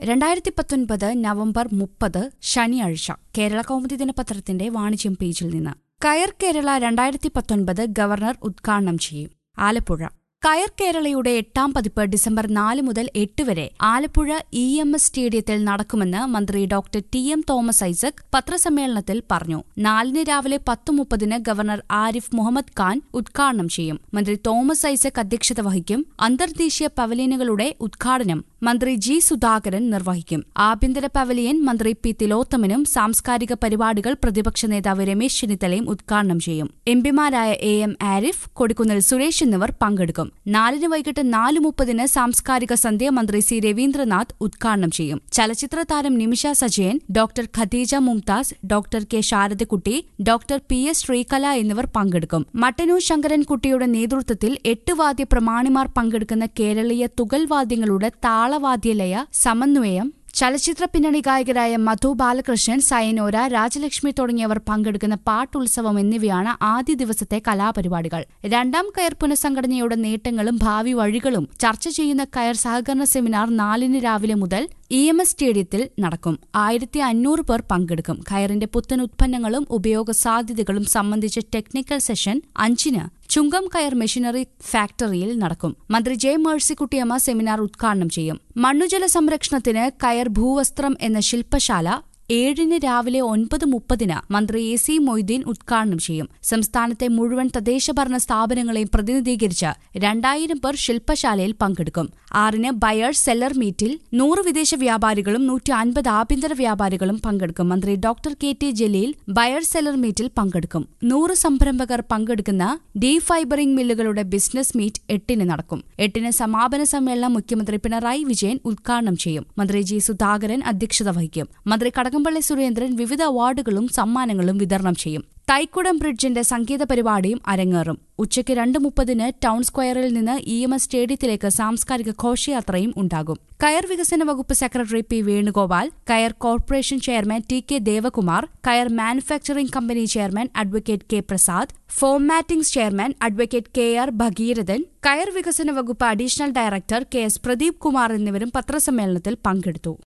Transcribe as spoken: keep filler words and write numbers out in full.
രണ്ടായിരത്തി പത്തൊൻപത് നവംബർ മുപ്പത് ശനിയാഴ്ച കേരള കൗമുദി ദിനപത്രത്തിന്റെ വാണിജ്യം പേജിൽ നിന്ന്. കയർ കേരള രണ്ടായിരത്തി പത്തൊൻപത് ഗവർണർ ഉദ്ഘാടനം ചെയ്യും. ആലപ്പുഴ. കയർ കേരളയുടെ എട്ടാം പതിപ്പ് ഡിസംബർ നാല് മുതൽ എട്ട് വരെ ആലപ്പുഴ ഇ എം എസ് സ്റ്റേഡിയത്തിൽ നടക്കുമെന്ന് മന്ത്രി doctor T M Thomas Isaac പത്രസമ്മേളനത്തിൽ പറഞ്ഞു. നാലിന് രാവിലെ പത്ത് മുപ്പതിന് ഗവർണർ ആരിഫ് മുഹമ്മദ് ഖാൻ ഉദ്ഘാടനം ചെയ്യും. മന്ത്രി തോമസ് ഐസക് അധ്യക്ഷത വഹിക്കും. അന്തർദേശീയ പവലിയനുകളുടെ ഉദ്ഘാടനം മന്ത്രി ജി സുധാകരൻ നിർവഹിക്കും. ആഭ്യന്തര പവലിയൻ മന്ത്രി പി തിലോത്തമനും സാംസ്കാരിക പരിപാടികൾ പ്രതിപക്ഷ നേതാവ് രമേശ് ചെന്നിത്തലയും ഉദ്ഘാടനം ചെയ്യും. എംപിമാരായ എ എം ആരിഫ്, കൊടിക്കുന്നിൽ സുരേഷ് എന്നിവർ പങ്കെടുക്കും. നാലിന് വൈകിട്ട് നാല് മുപ്പതിന് സാംസ്കാരിക സന്ധ്യ മന്ത്രി സി രവീന്ദ്രനാഥ് ഉദ്ഘാടനം ചെയ്യും. ചലച്ചിത്ര താരം Nimisha Sajayan, doctor Khadeeja Mumtaz, doctor K Sharadakutty, doctor P S Sreekala എന്നിവർ പങ്കെടുക്കും. മട്ടന്നൂർ ശങ്കരൻകുട്ടിയുടെ നേതൃത്വത്തിൽ എട്ട് വാദ്യ പ്രമാണിമാർ പങ്കെടുക്കുന്ന കേരളീയ തുകൽവാദ്യങ്ങളുടെ താളവാദ്യലയ സമന്വയം ചലച്ചിത്ര പിന്നണി ഗായകരായ മധു ബാലകൃഷ്ണൻ, സയനോര, രാജലക്ഷ്മി തുടങ്ങിയവർ പങ്കെടുക്കുന്ന പാട്ടുത്സവം എന്നിവയാണ് ആദ്യ ദിവസത്തെ കലാപരിപാടികൾ. രണ്ടാം കയർ പുനഃസംഘടനയുടെ നേട്ടങ്ങളും ഭാവി വഴികളും ചർച്ച ചെയ്യുന്ന കയർ സഹകരണ സെമിനാർ നാലിന് രാവിലെ മുതൽ ഇ എം എസ് സ്റ്റേഡിയത്തിൽ നടക്കും. ആയിരത്തി അഞ്ഞൂറ് പേർ പങ്കെടുക്കും. കയറിന്റെ പുത്തൻ ഉത്പന്നങ്ങളും ഉപയോഗ സാധ്യതകളും സംബന്ധിച്ച ടെക്നിക്കൽ സെഷൻ അഞ്ചിന് ചുങ്കം കയർ മെഷീനറി ഫാക്ടറിയിൽ നടക്കും. മന്ത്രി ജെ മേഴ്സിക്കുട്ടിയമ്മ സെമിനാർ ഉദ്ഘാടനം ചെയ്യും. മണ്ണുജല സംരക്ഷണത്തിന് കയർ ഭൂവസ്ത്രം എന്ന ശില്പശാല ഏഴിന് രാവിലെ ഒൻപത് മുപ്പതിന് മന്ത്രി എ സി മൊയ്തീൻ ഉദ്ഘാടനം ചെയ്യും. സംസ്ഥാനത്തെ മുഴുവൻ തദ്ദേശഭരണ സ്ഥാപനങ്ങളെയും പ്രതിനിധീകരിച്ച് രണ്ടായിരം പേർ ശില്പശാലയിൽ പങ്കെടുക്കും. ആറിന് ബയേഴ്സ് സെല്ലർ മീറ്റിൽ നൂറ് വിദേശ വ്യാപാരികളും നൂറ്റി അൻപത് ആഭ്യന്തര വ്യാപാരികളും പങ്കെടുക്കും. മന്ത്രി doctor K T Jaleel buyers seller മീറ്റിൽ പങ്കെടുക്കും. നൂറ് സംരംഭകർ പങ്കെടുക്കുന്ന ഡീ ഫൈബറിംഗ് മില്ലുകളുടെ ബിസിനസ് മീറ്റ് എട്ടിന് നടക്കും. എട്ടിന് സമാപന സമ്മേളനം മുഖ്യമന്ത്രി പിണറായി വിജയൻ ഉദ്ഘാടനം ചെയ്യും. മന്ത്രി ജി സുധാകരൻ അധ്യക്ഷത വഹിക്കും. മന്ത്രി കടകംപള്ളി സുരേന്ദ്രൻ വിവിധ അവാർഡുകളും സമ്മാനങ്ങളും വിതരണം ചെയ്യും. തൈക്കുടം ബ്രിഡ്ജിന്റെ സംഗീത പരിപാടിയും അരങ്ങേറും. ഉച്ചയ്ക്ക് രണ്ട് മുപ്പതിന് ടൌൺ സ്ക്വയറിൽ നിന്ന് ഇ എം എസ് സ്റ്റേഡിയത്തിലേക്ക് സാംസ്കാരിക ഘോഷയാത്രയും ഉണ്ടാകും. കയർ വികസന വകുപ്പ് secretary P Venugopal, coir corporation chairman T K Devakumar, coir manufacturing company chairman advocate K Prasad, foam mattings chairman advocate K R Bhagiradhan, coir വികസന വകുപ്പ് additional director K S Pradeep Kumar എന്നിവരും പത്രസമ്മേളനത്തിൽ പങ്കെടുത്തു.